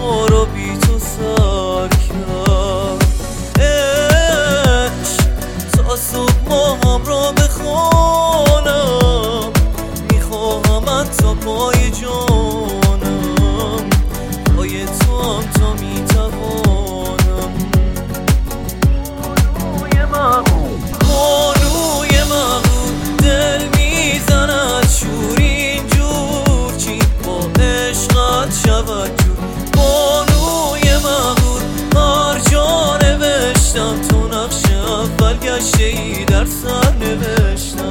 ما رو بی تو سر کرد. عشق تا صبح ما همراه بخوانم، میخواهمت تا پای جانم، پای تو هم تا میتوانم. بانوی مغرور دل میزند شور اینجور، چی با عشقت شود جور. بانوی مغرور هر جا نوشتم، تو نقش اول گشته ای در سر نوشتم.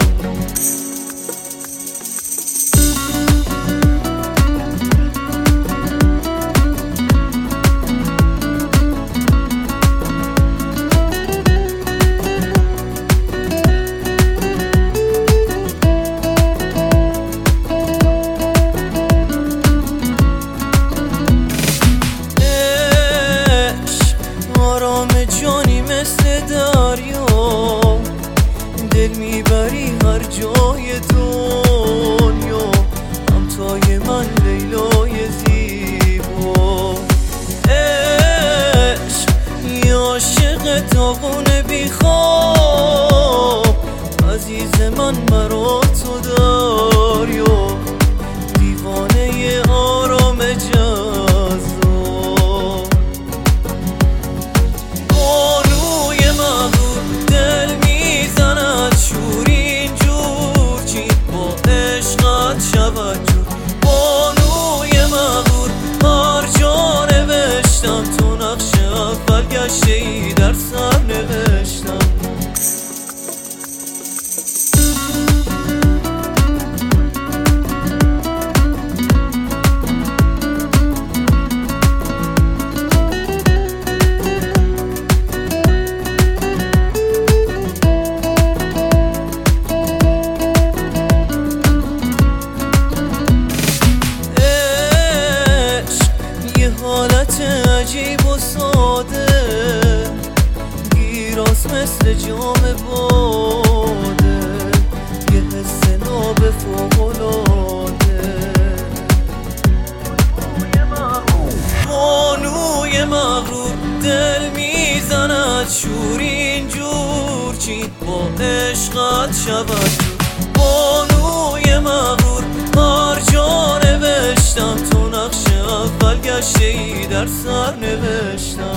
جانی مثل دریا دل میبری هر جای دنیا، همتای من لیلای زیبا. عشق یه عاشق داغون بیخواب، عزیز من مرا تو دریا، دیوانه آرام جذاب. دل میزند شور اینجور، چی با عشقت شود جور. بانوی مغرور هر جا نوشتم، تو نقش اول گشته ای در سر نوشتم. حالت عجیب و ساده گیراس مثل جام باده، یه حس ناب فوق‌العاده. بانوی مغرور دل میزند شور اینجور، چی با عشقت شود جور. بانوی مغرور هر جا نوشتم، تو نقش اول گشته ای در سر نوشتم.